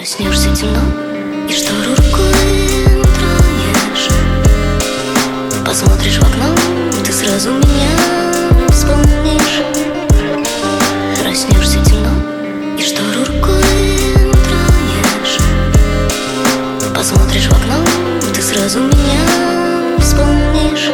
Проснешься темно, и штору рукой тронешь. Посмотришь в окно, ты сразу меня вспомнишь. Проснешься темно, и штору рукой тронешь. Посмотришь в окно, ты сразу меня вспомнишь.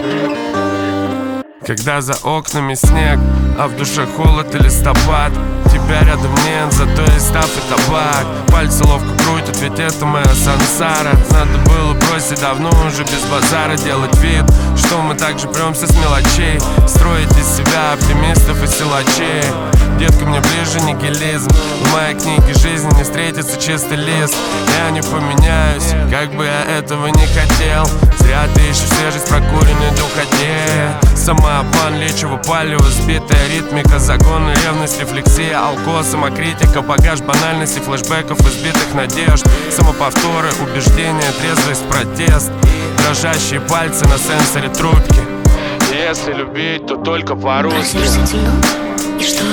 Когда за окнами снег, а в душе холод и листопад, тебя рядом нет, зато есть став и табак. Пальцы ловко крутят, ведь это моя сансара. Надо было бросить давно уже без базара. Делать вид, что мы так же премся с мелочей. Строить из себя оптимистов и силачей. Детка, мне ближе нигилизм. В моей книге жизни не встретится чистый лист. Я не поменяюсь, как бы я этого не хотел. Зря ты ищешь свежесть, прокуренный духоте. Самообман, лечиво палево, сбитая ритмика, загоны, ревность, рефлексия, алко, самокритика, багаж банальности, флешбеков, избитых надежд, самоповторы, убеждения, трезвость, протест, дрожащие пальцы на сенсоре трубки. Если любить, то только по-русски. Проснешься темно, и что